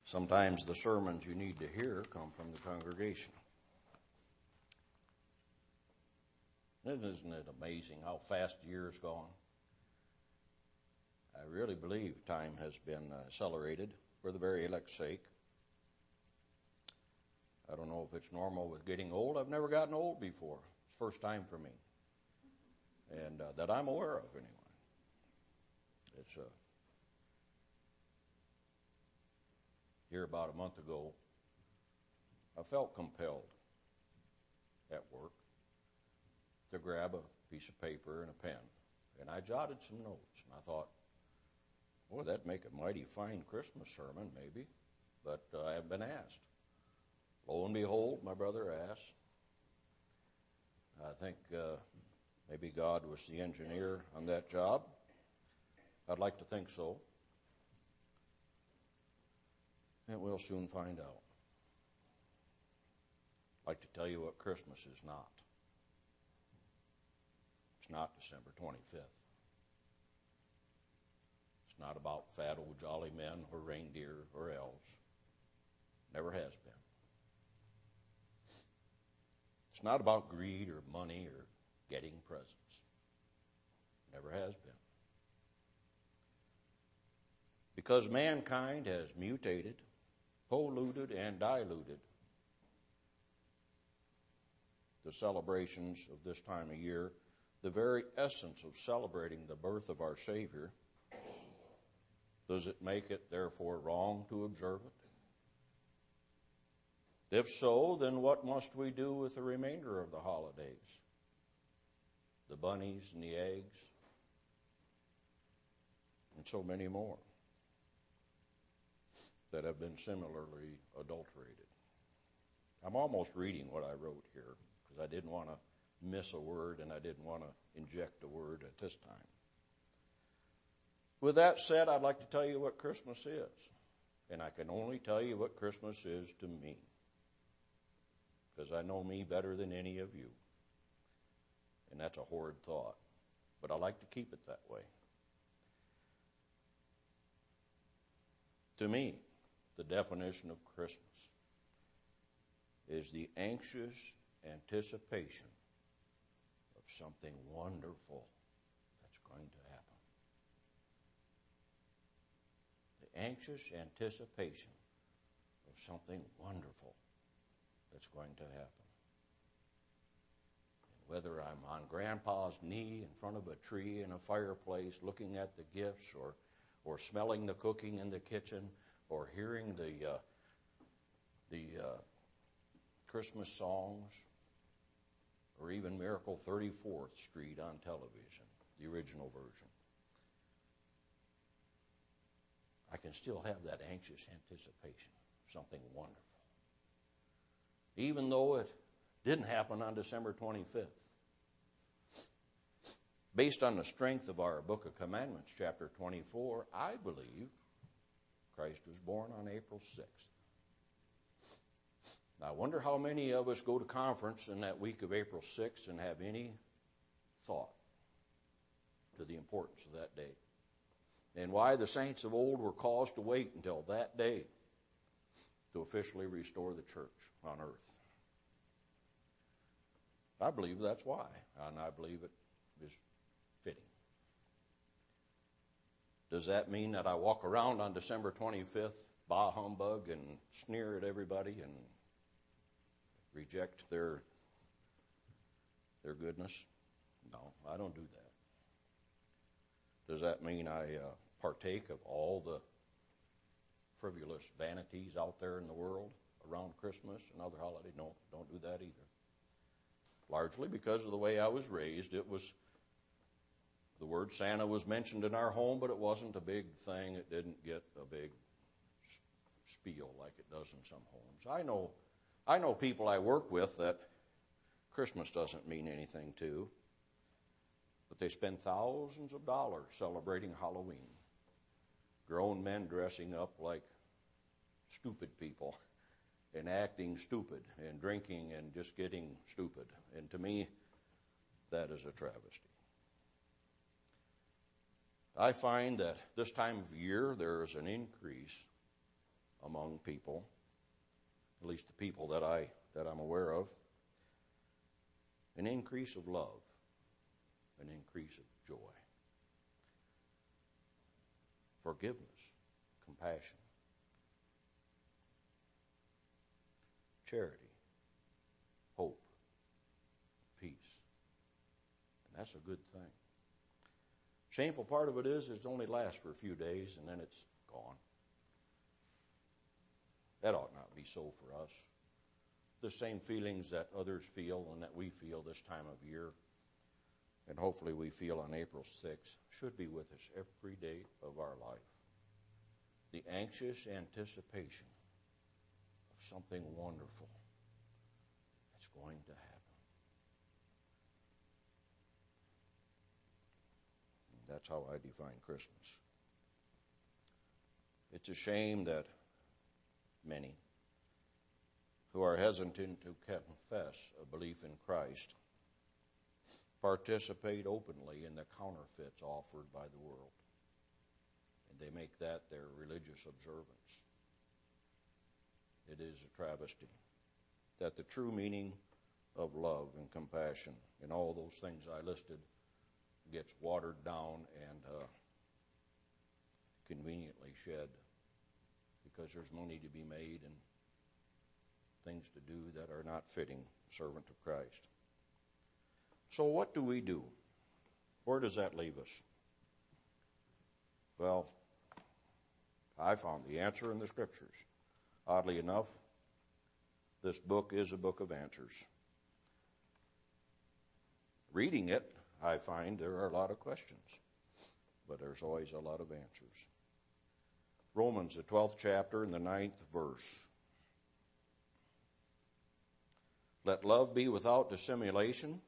Sometimes the sermons you need to hear come from the congregation. Isn't it amazing how fast the year's gone? I really believe time has been accelerated for the very elect's sake. I don't know if it's normal with getting old. I've never gotten old before. It's the first time for me. And that I'm aware of, anyway. It's here about a month ago, I felt compelled at work to grab a piece of paper and a pen. And I jotted some notes. And I thought, boy, that'd make a mighty fine Christmas sermon, maybe. But I haven't been asked. Lo and behold, my brother asked. I think maybe God was the engineer on that job. I'd like to think so. And we'll soon find out. I'd like to tell you what Christmas is not. It's not December 25th. It's not about fat old jolly men or reindeer or elves. Never has been. It's not about greed or money or getting presents. Never has been. Because mankind has mutated, polluted, and diluted the celebrations of this time of year, the very essence of celebrating the birth of our Savior, does it make it therefore wrong to observe it? If so, then what must we do with the remainder of the holidays? The bunnies and the eggs, and so many more that have been similarly adulterated. I'm almost reading what I wrote here because I didn't want to miss a word and I didn't want to inject a word at this time. With that said, I'd like to tell you what Christmas is. And I can only tell you what Christmas is to me, because I know me better than any of you. And that's a horrid thought, but I like to keep it that way. To me, the definition of Christmas is the anxious anticipation of something wonderful that's going to happen. The anxious anticipation of something wonderful that's going to happen. And whether I'm on Grandpa's knee in front of a tree in a fireplace looking at the gifts, or smelling the cooking in the kitchen, or hearing the Christmas songs, or even Miracle 34th Street on television, the original version, I can still have that anxious anticipation of something wonderful. Even though it didn't happen on December 25th. Based on the strength of our Book of Commandments, chapter 24, I believe Christ was born on April 6th. Now, I wonder how many of us go to conference in that week of April 6th and have any thought to the importance of that day, and why the saints of old were caused to wait until that day to officially restore the church on earth. I believe that's why, and I believe it is fitting. Does that mean that I walk around on December 25th, bah humbug, and sneer at everybody and reject their goodness? No, I don't do that. Does that mean I partake of all the frivolous vanities out there in the world around Christmas and other holidays? No, don't do that either. Largely because of the way I was raised. It was, the word Santa was mentioned in our home, but it wasn't a big thing. It didn't get a big spiel like it does in some homes. I know people I work with that Christmas doesn't mean anything to, but they spend thousands of dollars celebrating Halloween. Grown men dressing up like stupid people and acting stupid and drinking and just getting stupid. And to me, that is a travesty. I find that this time of year there is an increase among people, at least the people that I'm aware of. An increase of love, an increase of joy, forgiveness, compassion, charity, hope, peace. And that's a good thing. Shameful part of it is it only lasts for a few days and then it's gone. That ought not be so for us. The same feelings that others feel and that we feel this time of year, and hopefully we feel on April 6th, should be with us every day of our life. The anxious anticipation of something wonderful that's going to happen. And that's how I define Christmas. It's a shame that many who are hesitant to confess a belief in Christ participate openly in the counterfeits offered by the world. And they make that their religious observance. It is a travesty that the true meaning of love and compassion and all those things I listed gets watered down and conveniently shed because there's money to be made and things to do that are not fitting the servant of Christ. So what do we do? Where does that leave us? Well, I found the answer in the Scriptures. Oddly enough, this book is a book of answers. Reading it, I find there are a lot of questions, but there's always a lot of answers. Romans, the 12th chapter and the 9th verse. Let love be without dissimulation.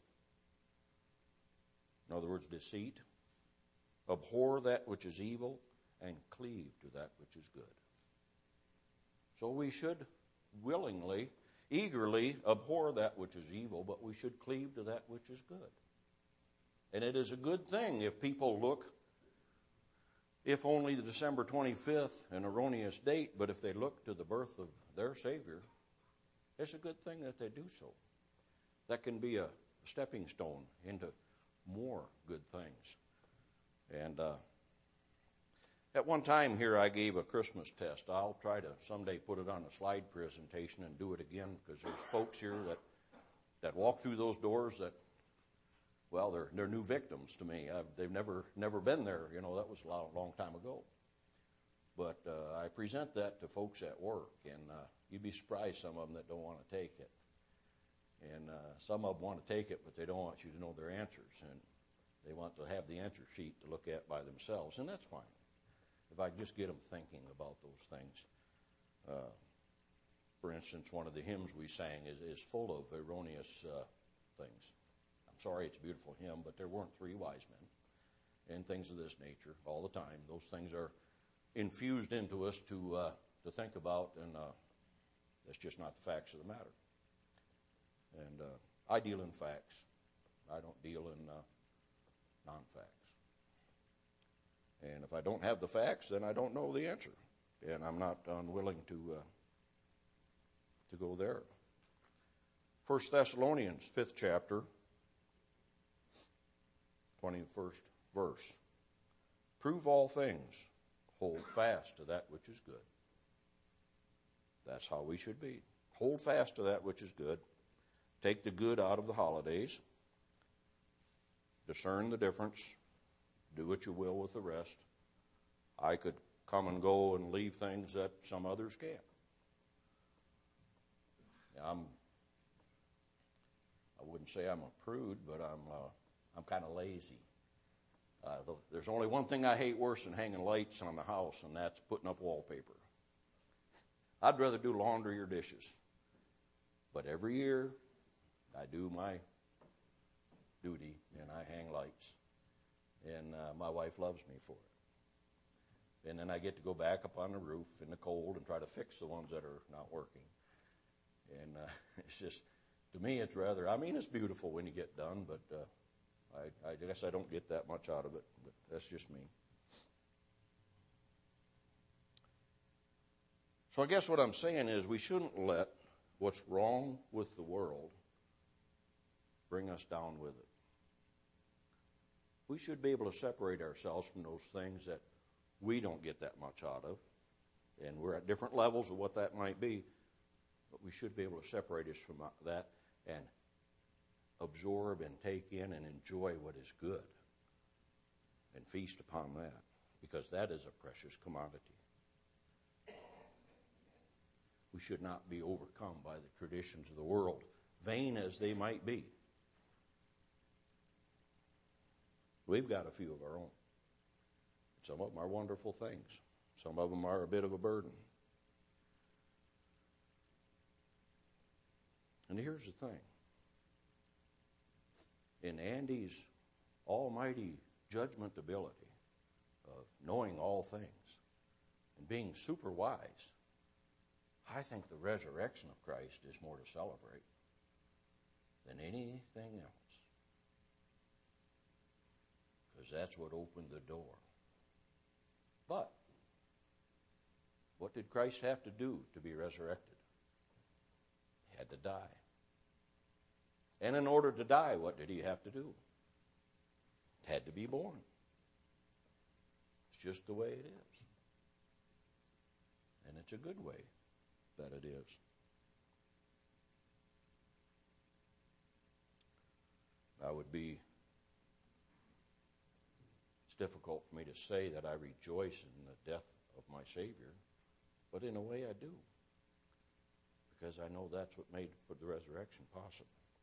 In other words, deceit. Abhor that which is evil and cleave to that which is good. So we should willingly, eagerly abhor that which is evil, but we should cleave to that which is good. And it is a good thing if people look, if only the December 25th, an erroneous date, but if they look to the birth of their Savior, it's a good thing that they do so. That can be a stepping stone into more good things. And at one time here I gave a Christmas test. I'll try to someday put it on a slide presentation and do it again because there's folks here that walk through those doors that, well, they're new victims to me. They've never been there. You know, that was a long time ago. But I present that to folks at work, and you'd be surprised some of them that don't want to take it. And some of them want to take it, but they don't want you to know their answers. And they want to have the answer sheet to look at by themselves, and that's fine. If I just get them thinking about those things. For instance, one of the hymns we sang is full of erroneous things. I'm sorry it's a beautiful hymn, but there weren't three wise men and things of this nature all the time. Those things are infused into us to think about, and that's just not the facts of the matter. And I deal in facts. I don't deal in non-facts. And if I don't have the facts, then I don't know the answer. And I'm not unwilling to go there. 1 Thessalonians, 5th chapter, 21st verse. Prove all things. Hold fast to that which is good. That's how we should be. Hold fast to that which is good. Take the good out of the holidays. Discern the difference. Do what you will with the rest. I could come and go and leave things that some others can't. I wouldn't say I'm a prude, but I'm kind of lazy. There's only one thing I hate worse than hanging lights on the house, and that's putting up wallpaper. I'd rather do laundry or dishes. But every year, I do my duty, and I hang lights. And my wife loves me for it. And then I get to go back up on the roof in the cold and try to fix the ones that are not working. And it's just, to me, it's rather, I mean, it's beautiful when you get done, but I guess I don't get that much out of it, but that's just me. So I guess what I'm saying is we shouldn't let what's wrong with the world bring us down with it. We should be able to separate ourselves from those things that we don't get that much out of. And we're at different levels of what that might be. But we should be able to separate us from that and absorb and take in and enjoy what is good and feast upon that, because that is a precious commodity. We should not be overcome by the traditions of the world, vain as they might be. We've got a few of our own. Some of them are wonderful things. Some of them are a bit of a burden. And here's the thing. In Andy's almighty judgment ability of knowing all things and being super wise, I think the resurrection of Christ is more to celebrate than anything else. Because that's what opened the door. But what did Christ have to do to be resurrected? He had to die. And in order to die, what did he have to do? He had to be born. It's just the way it is. And it's a good way that it is. It's difficult for me to say that I rejoice in the death of my Savior, but in a way I do, because I know that's what made the resurrection possible.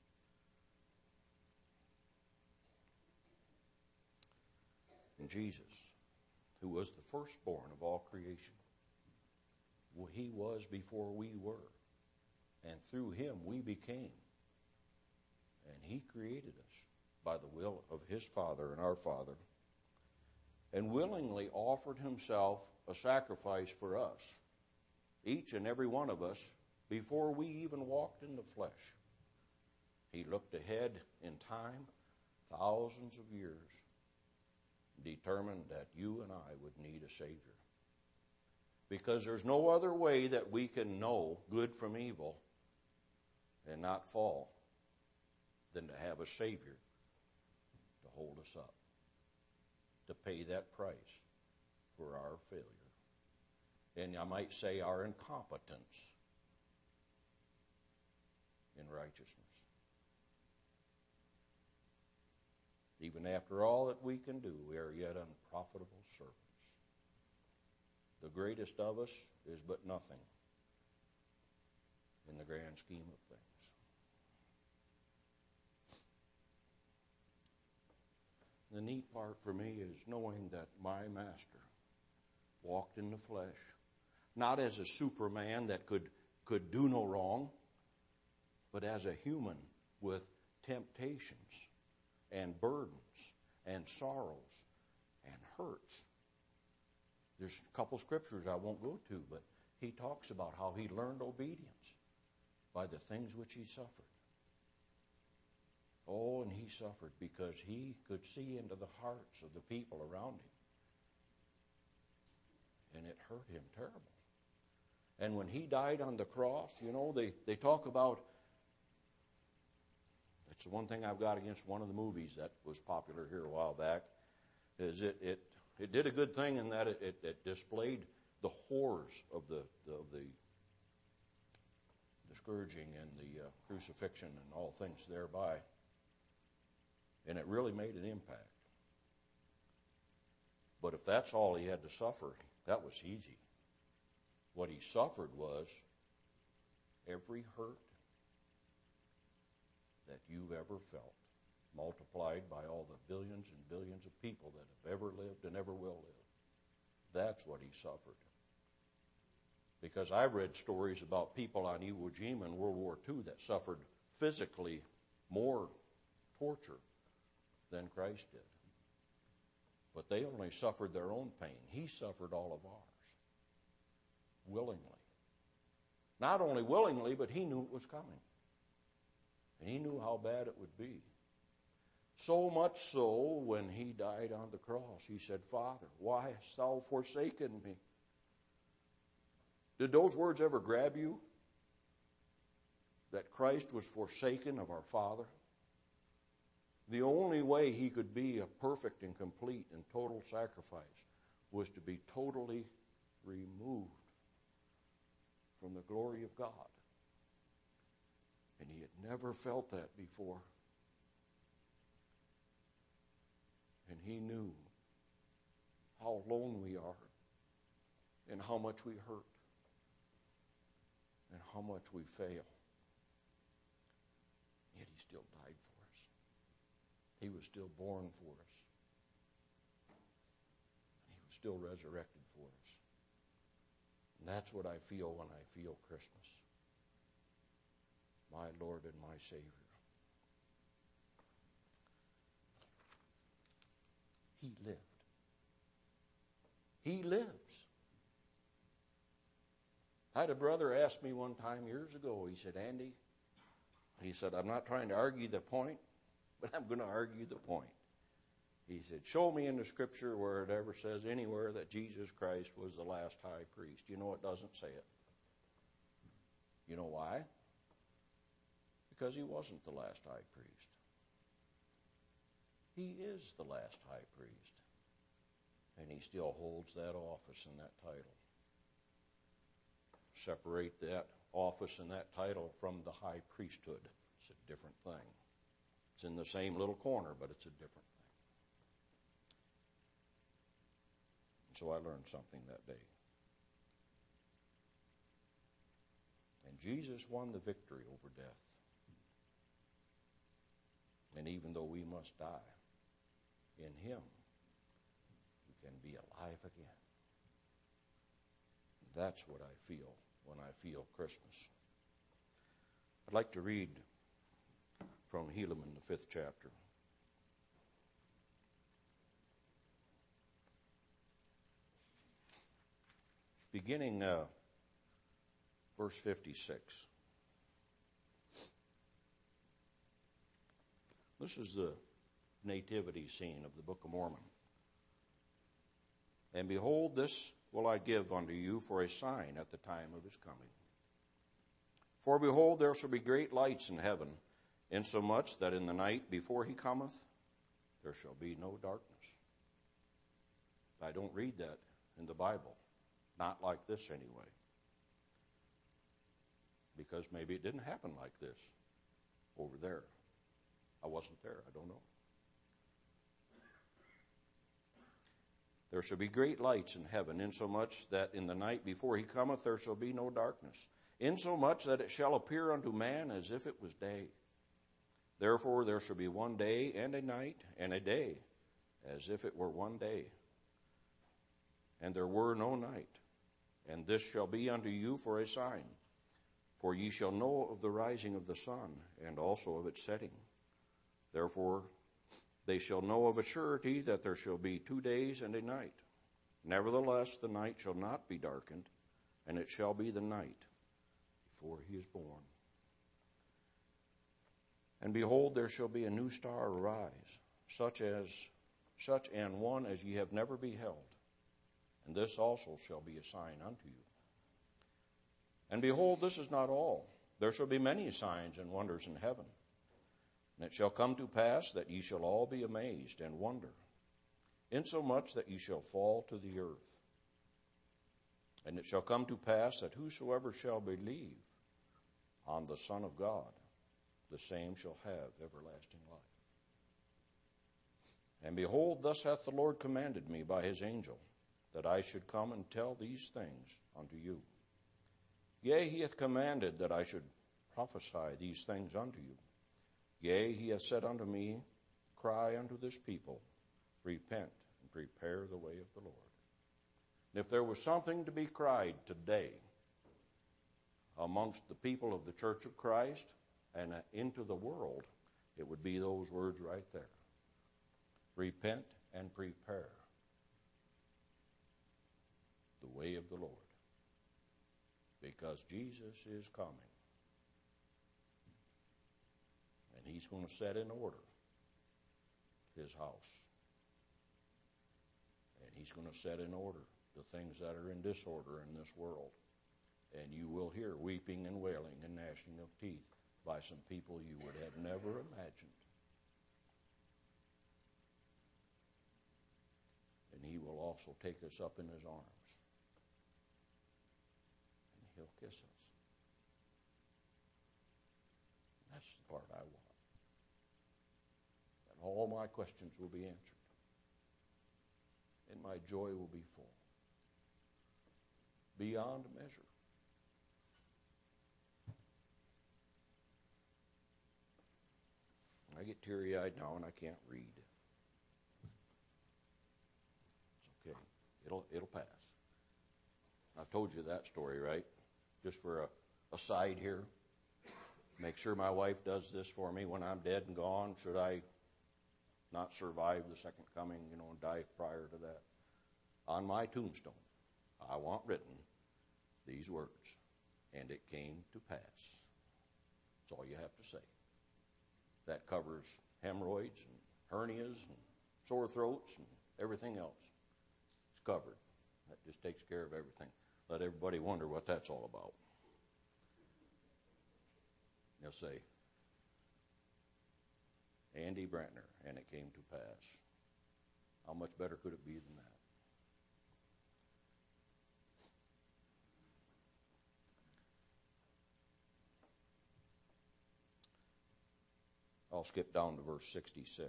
And Jesus, who was the firstborn of all creation, he was before we were, and through him we became. And he created us by the will of his Father and our Father, and willingly offered himself a sacrifice for us, each and every one of us, before we even walked in the flesh. He looked ahead in time, thousands of years, determined that you and I would need a Savior. Because there's no other way that we can know good from evil and not fall than to have a Savior to hold us up, to pay that price for our failure. And I might say our incompetence in righteousness. Even after all that we can do, we are yet unprofitable servants. The greatest of us is but nothing in the grand scheme of things. The neat part for me is knowing that my Master walked in the flesh, not as a Superman that could do no wrong, but as a human with temptations and burdens and sorrows and hurts. There's a couple scriptures I won't go to, but he talks about how he learned obedience by the things which he suffered. Oh, and he suffered because he could see into the hearts of the people around him. And it hurt him terrible. And when he died on the cross, they talk about, it's the one thing I've got against one of the movies that was popular here a while back, is it did a good thing in that it displayed the horrors of the scourging and the crucifixion and all things thereby. And it really made an impact. But if that's all he had to suffer, that was easy. What he suffered was every hurt that you've ever felt, multiplied by all the billions and billions of people that have ever lived and ever will live. That's what he suffered. Because I've read stories about people on Iwo Jima in World War II that suffered physically more torture than Christ did. But they only suffered their own pain. He suffered all of ours. Willingly. Not only willingly, but he knew it was coming. And he knew how bad it would be. So much so, when he died on the cross, he said, Father, why hast thou forsaken me? Did those words ever grab you? That Christ was forsaken of our Father? The only way he could be a perfect and complete and total sacrifice was to be totally removed from the glory of God. And he had never felt that before. And he knew how alone we are and how much we hurt and how much we fail. Yet he still died for us. He was still born for us. And he was still resurrected for us. And that's what I feel when I feel Christmas. My Lord and my Savior. He lived. He lives. I had a brother ask me one time years ago, he said, Andy, he said, I'm not trying to argue the point, but I'm going to argue the point. He said, show me in the Scripture where it ever says anywhere that Jesus Christ was the last high priest. You know it doesn't say it. You know why? Because he wasn't the last high priest. He is the last high priest. And he still holds that office and that title. Separate that office and that title from the high priesthood. It's a different thing. It's in the same little corner, but it's a different thing. And so I learned something that day. And Jesus won the victory over death. And even though we must die, in him we can be alive again. That's what I feel when I feel Christmas. I'd like to read from Helaman, the 5th chapter. Beginning verse 56. This is the nativity scene of the Book of Mormon. And behold, this will I give unto you for a sign at the time of his coming. For behold, there shall be great lights in heaven, insomuch that in the night before he cometh, there shall be no darkness. I don't read that in the Bible. Not like this anyway. Because maybe it didn't happen like this over there. I wasn't there. I don't know. There shall be great lights in heaven, insomuch that in the night before he cometh there shall be no darkness, insomuch that it shall appear unto man as if it was day. Therefore there shall be one day and a night, and a day as if it were one day. And there were no night. And this shall be unto you for a sign. For ye shall know of the rising of the sun, and also of its setting. Therefore they shall know of a surety that there shall be 2 days and a night. Nevertheless the night shall not be darkened, and it shall be the night before he is born. And behold, there shall be a new star arise, such an one as ye have never beheld. And this also shall be a sign unto you. And behold, this is not all. There shall be many signs and wonders in heaven. And it shall come to pass that ye shall all be amazed and wonder, insomuch that ye shall fall to the earth. And it shall come to pass that whosoever shall believe on the Son of God, the same shall have everlasting life. And behold, thus hath the Lord commanded me by his angel, that I should come and tell these things unto you. Yea, he hath commanded that I should prophesy these things unto you. Yea, he hath said unto me, cry unto this people, repent and prepare the way of the Lord. And if there was something to be cried today amongst the people of the Church of Christ and into the world, it would be those words right there. Repent and prepare the way of the Lord. Because Jesus is coming. And he's going to set in order his house. And he's going to set in order the things that are in disorder in this world. And you will hear weeping and wailing and gnashing of teeth by some people you would have never imagined. And he will also take us up in his arms. And he'll kiss us. That's the part I want. And all my questions will be answered. And my joy will be full. Beyond measure. I get teary-eyed now and I can't read. It's okay. It'll pass. I've told you that story, right? Just for a side here. Make sure my wife does this for me when I'm dead and gone. Should I not survive the second coming, and die prior to that? On my tombstone, I want written these words, and it came to pass. That's all you have to say. That covers hemorrhoids and hernias and sore throats and everything else. It's covered. That just takes care of everything. Let everybody wonder what that's all about. They'll say, Andy Brantner, and it came to pass. How much better could it be than that? I'll skip down to verse 66.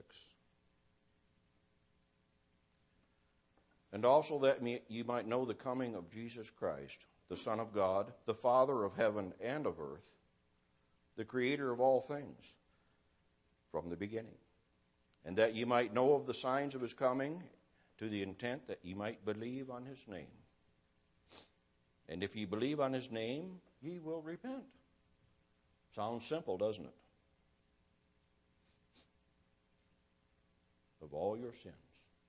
And also that you might know the coming of Jesus Christ, the Son of God, the Father of heaven and of earth, the Creator of all things, from the beginning. And that ye might know of the signs of his coming, to the intent that ye might believe on his name. And if ye believe on his name, ye will repent. Sounds simple, doesn't it? Of all your sins.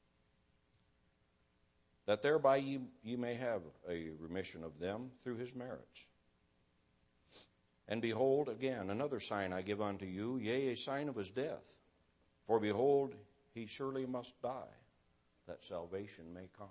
That thereby ye may have a remission of them through his merits. And behold, again, another sign I give unto you, yea, a sign of his death. For behold, he surely must die, that salvation may come.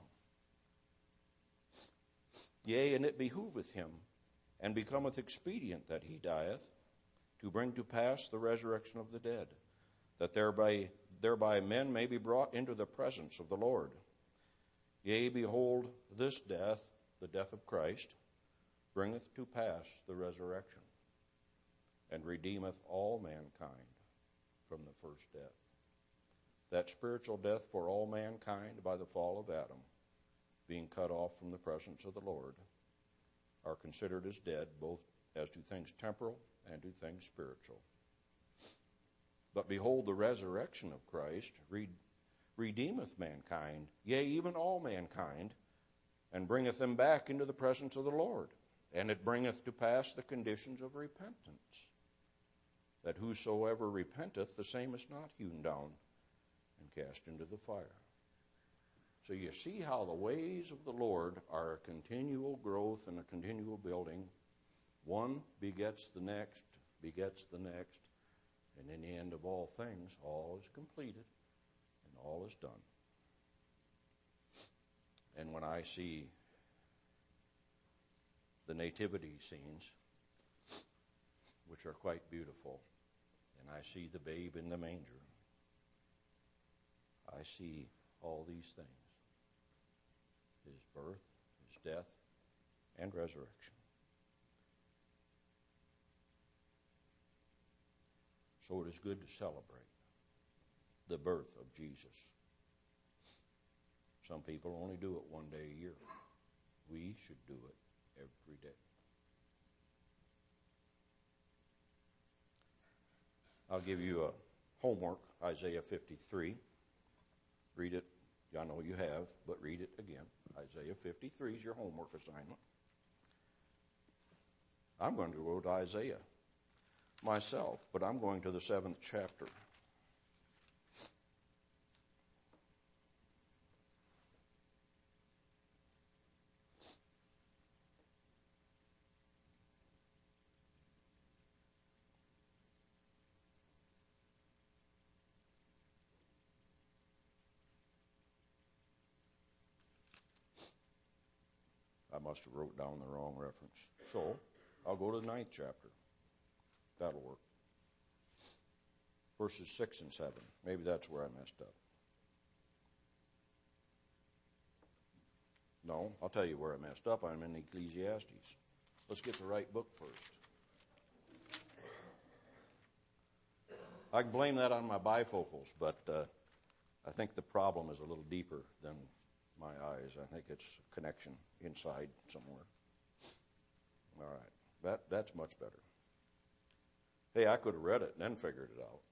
Yea, and it behooveth him, and becometh expedient that he dieth, to bring to pass the resurrection of the dead, that thereby men may be brought into the presence of the Lord. Yea, behold, this death, the death of Christ, bringeth to pass the resurrection, and redeemeth all mankind from the first death. That spiritual death for all mankind by the fall of Adam, being cut off from the presence of the Lord, are considered as dead, both as to things temporal and to things spiritual. But behold, the resurrection of Christ redeemeth mankind, yea, even all mankind, and bringeth them back into the presence of the Lord. And it bringeth to pass the conditions of repentance, that whosoever repenteth, the same is not hewn down and cast into the fire. So you see how the ways of the Lord are a continual growth and a continual building. One begets the next, and in the end of all things, all is completed and all is done. And when I see the nativity scenes, which are quite beautiful, and I see the babe in the manger, I see all these things. His birth, his death, and resurrection. So it is good to celebrate the birth of Jesus. Some people only do it one day a year. We should do it every day. I'll give you a homework, Isaiah 53. Read it. I know you have, but read it again. Isaiah 53 is your homework assignment. I'm going to go to Isaiah myself, but I'm going to the 7th chapter. I must have wrote down the wrong reference. So, I'll go to the 9th chapter. That'll work. Verses 6 and 7. Maybe that's where I messed up. No, I'll tell you where I messed up. I'm in Ecclesiastes. Let's get the right book first. I can blame that on my bifocals, but I think the problem is a little deeper than my eyes. I think it's a connection inside somewhere. All right, that's much better. Hey, I could have read it and then figured it out.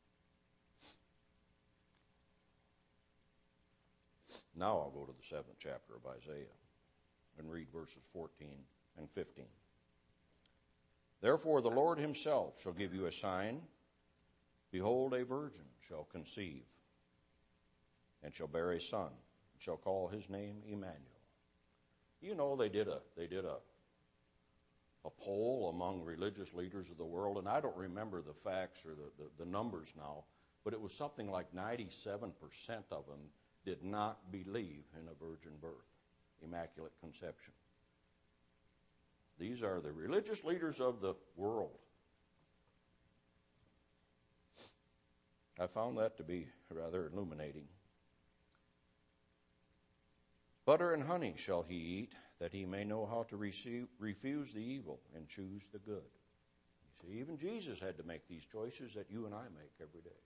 Now I'll go to the 7th chapter of Isaiah and read verses 14 and 15. Therefore the Lord himself shall give you a sign. Behold, a virgin shall conceive and shall bear a son, and shall call his name Emmanuel. You know, they did a poll among religious leaders of the world, and I don't remember the facts or the numbers now, but it was something like 97% of them did not believe in a virgin birth, immaculate conception. These are the religious leaders of the world. I found that to be rather illuminating. Butter and honey shall he eat, that he may know how to refuse the evil and choose the good. You see, even Jesus had to make these choices that you and I make every day.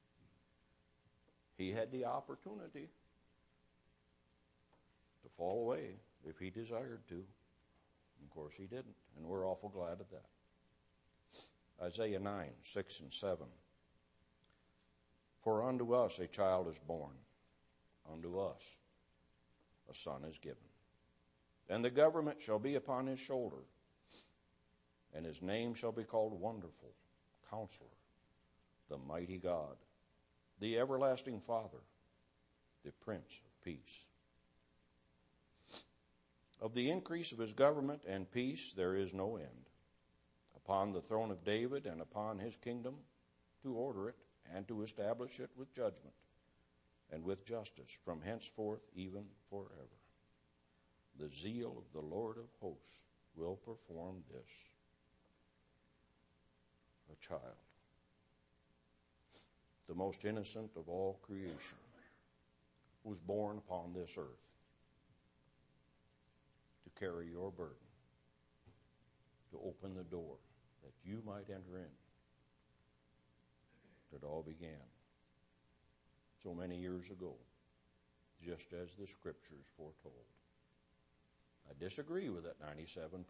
He had the opportunity to fall away if he desired to. Of course he didn't, and we're awful glad of that. Isaiah 9, 6 and 7. For unto us a child is born, unto us a son is given. And the government shall be upon his shoulder, and his name shall be called Wonderful, Counselor, the Mighty God, the Everlasting Father, the Prince of Peace. Of the increase of his government and peace there is no end, upon the throne of David and upon his kingdom, to order it and to establish it with judgment and with justice from henceforth even forever. The zeal of the Lord of hosts will perform this. A child, the most innocent of all creation, was born upon this earth to carry your burden, to open the door that you might enter in. It all began so many years ago, just as the Scriptures foretold. I disagree with that 97%.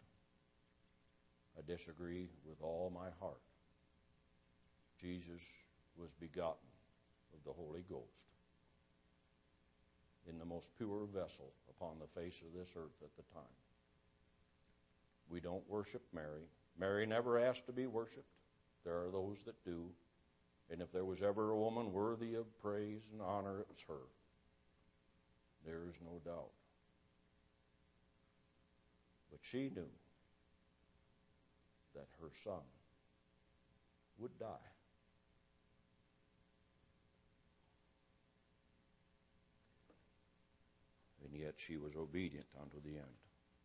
I disagree with all my heart. Jesus was begotten of the Holy Ghost in the most pure vessel upon the face of this earth at the time. We don't worship Mary. Mary never asked to be worshipped. There are those that do. And if there was ever a woman worthy of praise and honor, it was her. There is no doubt. But she knew that her son would die. And yet she was obedient unto the end.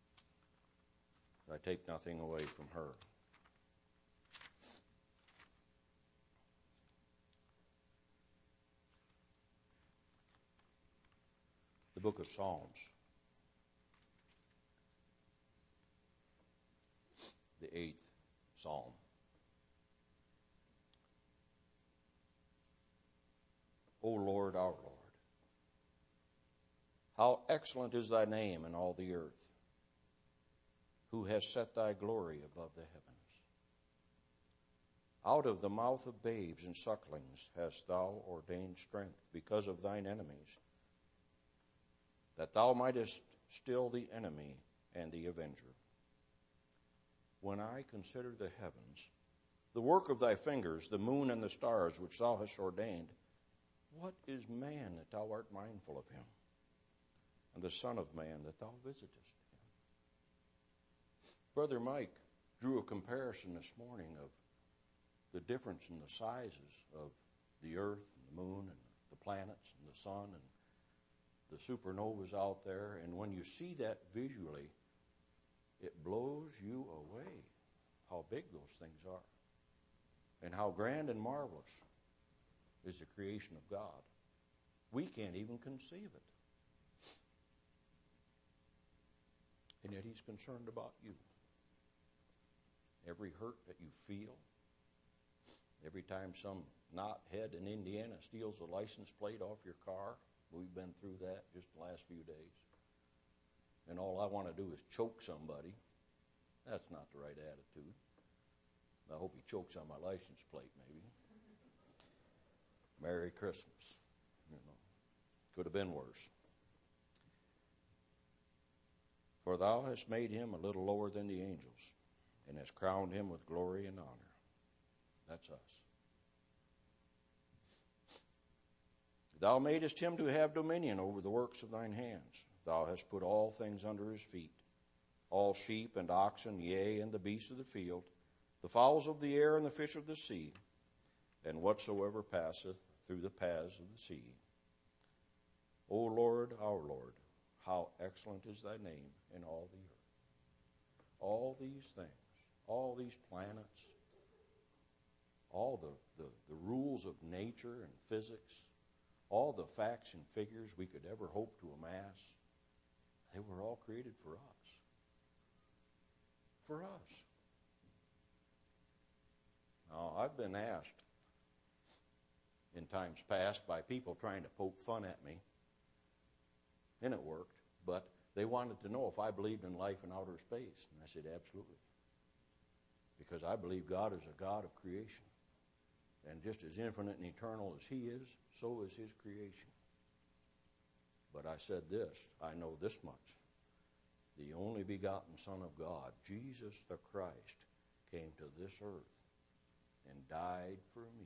I take nothing away from her. The book of Psalms, the 8th Psalm. O Lord, our Lord, how excellent is thy name in all the earth, who has set thy glory above the heavens. Out of the mouth of babes and sucklings hast thou ordained strength because of thine enemies, that thou mightest still the enemy and the avenger. When I consider the heavens, the work of thy fingers, the moon and the stars which thou hast ordained, what is man that thou art mindful of him, and the Son of Man that thou visitest him? Brother Mike drew a comparison this morning of the difference in the sizes of the earth and the moon and the planets and the sun and the supernovas out there, and when you see that visually, it blows you away how big those things are and how grand and marvelous is the creation of God. We can't even conceive it. And yet He's concerned about you. Every hurt that you feel, every time some knothead in Indiana steals the license plate off your car, we've been through that just the last few days. And all I want to do is choke somebody. That's not the right attitude. I hope he chokes on my license plate, maybe. Merry Christmas. You know, could have been worse. For thou hast made him a little lower than the angels, and hast crowned him with glory and honor. That's us. Thou madest him to have dominion over the works of thine hands. Thou hast put all things under his feet, all sheep and oxen, yea, and the beasts of the field, the fowls of the air and the fish of the sea, and whatsoever passeth through the paths of the sea. O Lord, our Lord, how excellent is thy name in all the earth. All these things, all these planets, all the rules of nature and physics, all the facts and figures we could ever hope to amass, they were all created for us. For us. Now, I've been asked in times past by people trying to poke fun at me, and it worked, but they wanted to know if I believed in life in outer space. And I said, absolutely. Because I believe God is a God of creation. And just as infinite and eternal as He is, so is His creation. But I said this, I know this much. The only begotten Son of God, Jesus the Christ, came to this earth and died for me.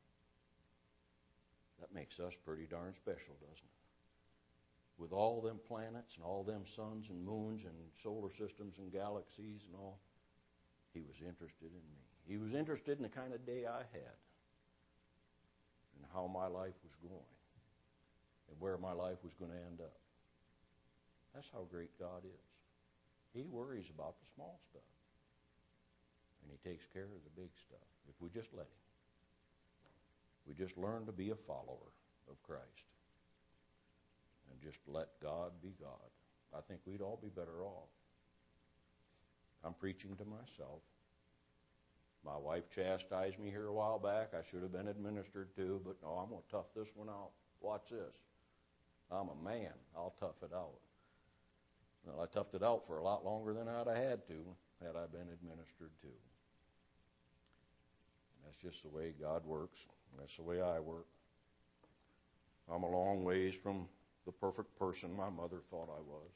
That makes us pretty darn special, doesn't it? With all them planets and all them suns and moons and solar systems and galaxies and all, He was interested in me. He was interested in the kind of day I had and how my life was going and where my life was going to end up. That's how great God is. He worries about the small stuff, and He takes care of the big stuff if we just let Him. We just learn to be a follower of Christ and just let God be God. I think we'd all be better off. I'm preaching to myself. My wife chastised me here a while back. I should have been administered to, but no, I'm going to tough this one out. Watch this. I'm a man. I'll tough it out. Well, I toughed it out for a lot longer than I'd have had to had I been administered to. And that's just the way God works. That's the way I work. I'm a long ways from the perfect person my mother thought I was.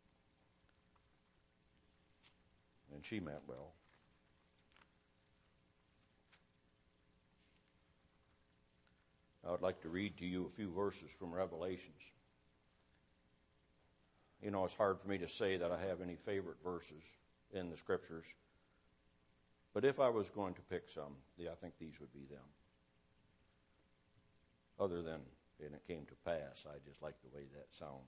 And she meant well. I would like to read to you a few verses from Revelations. You know, it's hard for me to say that I have any favorite verses in the Scriptures. But if I was going to pick some, I think these would be them. Other than, and it came to pass, I just like the way that sounds.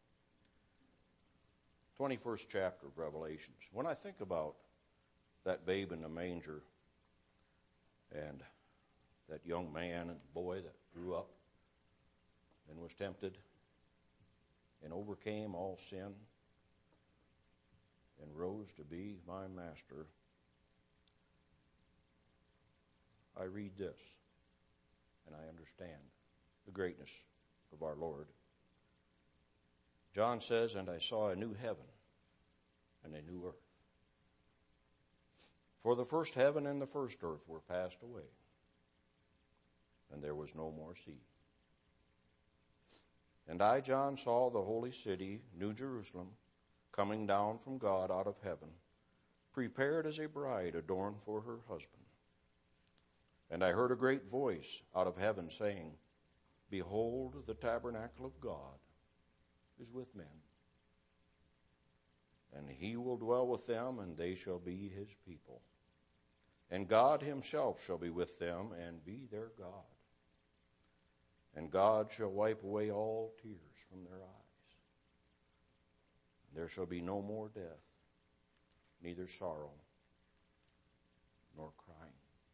21st chapter of Revelations. When I think about that babe in the manger and that young man and boy that grew up and was tempted and overcame all sin and rose to be my master, I read this and I understand the greatness of our Lord. John says, and I saw a new heaven and a new earth. For the first heaven and the first earth were passed away, and there was no more sea. And I, John, saw the holy city, New Jerusalem, coming down from God out of heaven, prepared as a bride adorned for her husband. And I heard a great voice out of heaven saying, Behold, the tabernacle of God is with men. And He will dwell with them, and they shall be His people. And God Himself shall be with them, and be their God. And God shall wipe away all tears from their eyes. There shall be no more death, neither sorrow nor crying.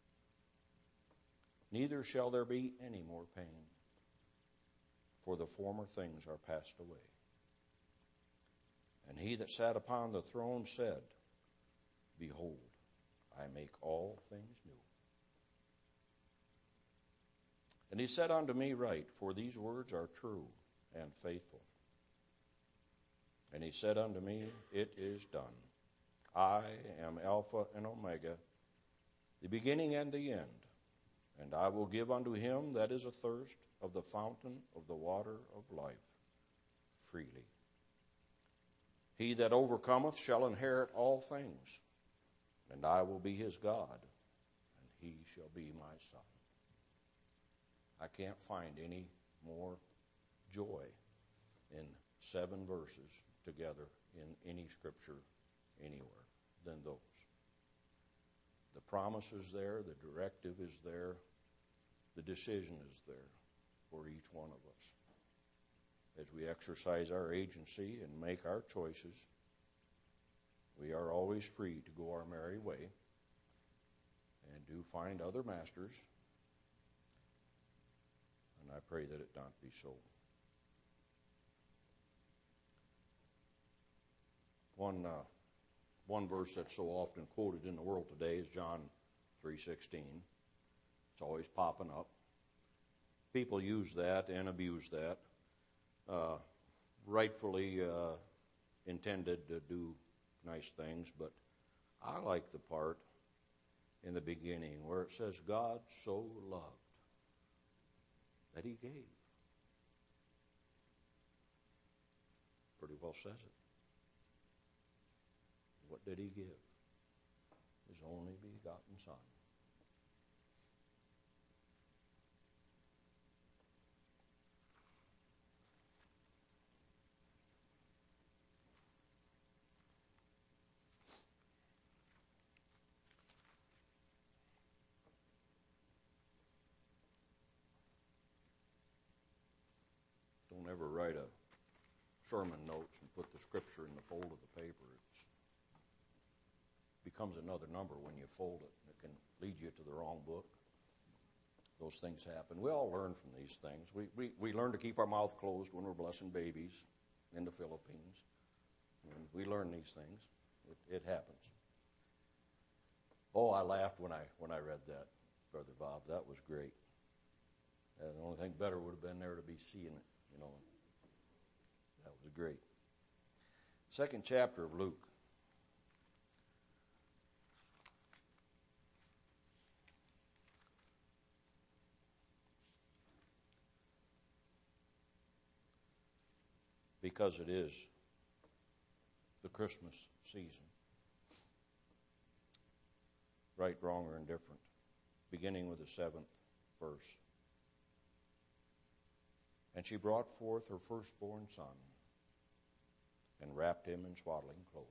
Neither shall there be any more pain, for the former things are passed away. And he that sat upon the throne said, Behold, I make all things new. And he said unto me, Write, for these words are true and faithful. And he said unto me, It is done. I am Alpha and Omega, the beginning and the end. And I will give unto him that is athirst of the fountain of the water of life freely. He that overcometh shall inherit all things, and I will be his God, and he shall be my son. I can't find any more joy in 7 verses together in any scripture anywhere than those. The promise is there, the directive is there, the decision is there for each one of us. As we exercise our agency and make our choices, we are always free to go our merry way and do find other masters. And I pray that it not be so. One verse that's so often quoted in the world today is John 3:16. It's always popping up. People use that and abuse that, rightfully intended to do nice things, but I like the part in the beginning where it says, God so loved that he gave. Pretty well says it. What did he give? His only begotten Son. Don't ever write a sermon notes and put the scripture in the fold of the paper. It becomes another number when you fold it. It can lead you to the wrong book. Those things happen. We all learn from these things. We learn to keep our mouth closed when we're blessing babies in the Philippines. And we learn these things. It happens. Oh, I laughed when I read that, Brother Bob. That was great. The only thing better would have been there to be seeing it, you know. That was great. 2nd chapter of Luke. Because it is the Christmas season. Right, wrong, or indifferent. Beginning with the 7th verse. And she brought forth her firstborn son and wrapped him in swaddling clothes.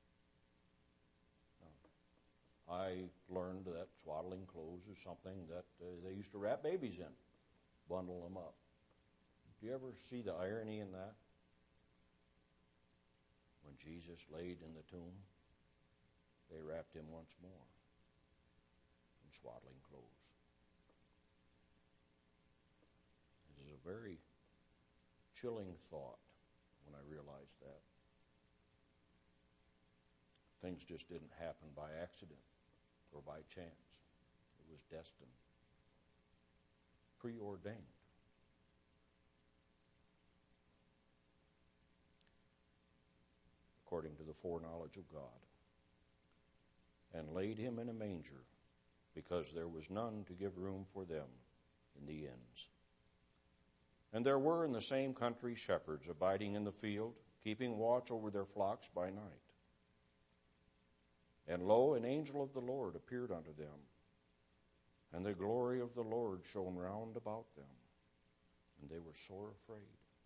Now, I learned that swaddling clothes is something that they used to wrap babies in, bundle them up. Do you ever see the irony in that? When Jesus laid in the tomb, they wrapped him once more in swaddling clothes. It is a very chilling thought when I realized that. Things just didn't happen by accident or by chance. It was destined, preordained. According to the foreknowledge of God, and laid him in a manger, because there was none to give room for them in the inns. And there were in the same country shepherds abiding in the field, keeping watch over their flocks by night. And lo, an angel of the Lord appeared unto them, and the glory of the Lord shone round about them, and they were sore afraid.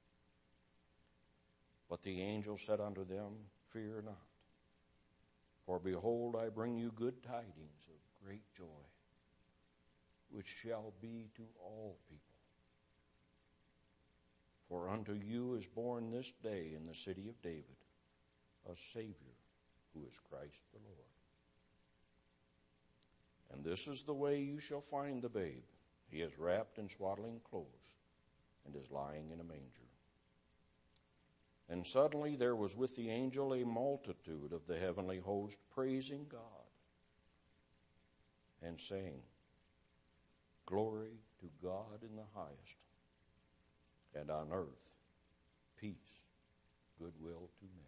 But the angel said unto them, Fear not, for behold, I bring you good tidings of great joy, which shall be to all people. For unto you is born this day in the city of David a Savior, who is Christ the Lord. And this is the way you shall find the babe. He is wrapped in swaddling clothes and is lying in a manger. And suddenly there was with the angel a multitude of the heavenly host praising God and saying, Glory to God in the highest, and on earth peace, goodwill to men.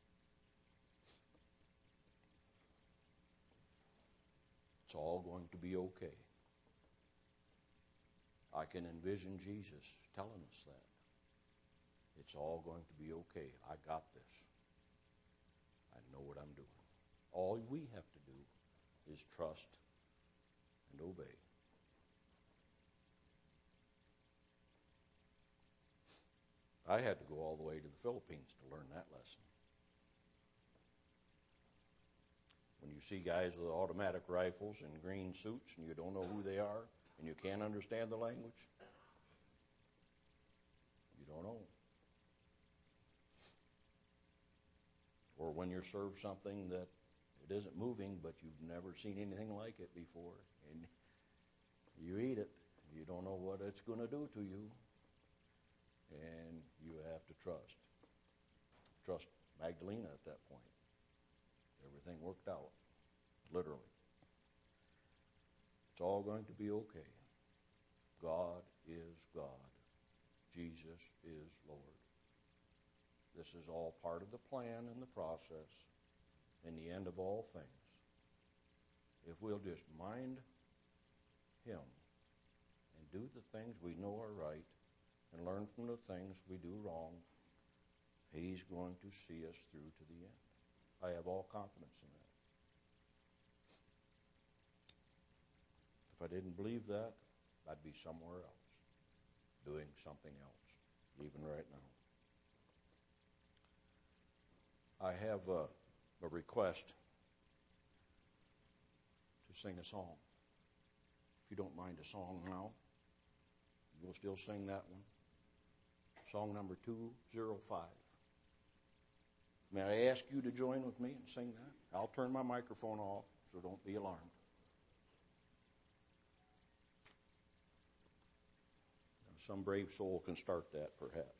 It's all going to be okay. I can envision Jesus telling us that. It's all going to be okay. I got this. I know what I'm doing. All we have to do is trust and obey. I had to go all the way to the Philippines to learn that lesson. When you see guys with automatic rifles and green suits and you don't know who they are and you can't understand the language, you don't know. Or when you're served something that it isn't moving, but you've never seen anything like it before, and you eat it, you don't know what it's going to do to you, and you have to trust. Trust Magdalena at that point. Everything worked out, literally. It's all going to be okay. God is God. Jesus is Lord. This is all part of the plan and the process and the end of all things. If we'll just mind Him and do the things we know are right and learn from the things we do wrong, He's going to see us through to the end. I have all confidence in that. If I didn't believe that, I'd be somewhere else, doing something else, even right now. I have a request to sing a song. If you don't mind a song now, we'll still sing that one. Song number 205. May I ask you to join with me and sing that? I'll turn my microphone off, so don't be alarmed. Some brave soul can start that, perhaps.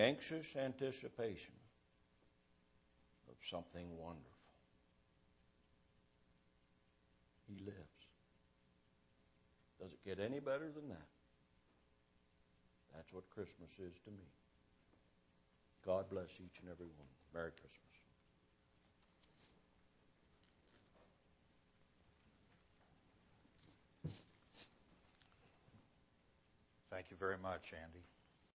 anxious anticipation of something wonderful. He lives. Does it get any better than that? That's what Christmas is to me. God bless each and every one. Merry Christmas. Thank you very much, Andy.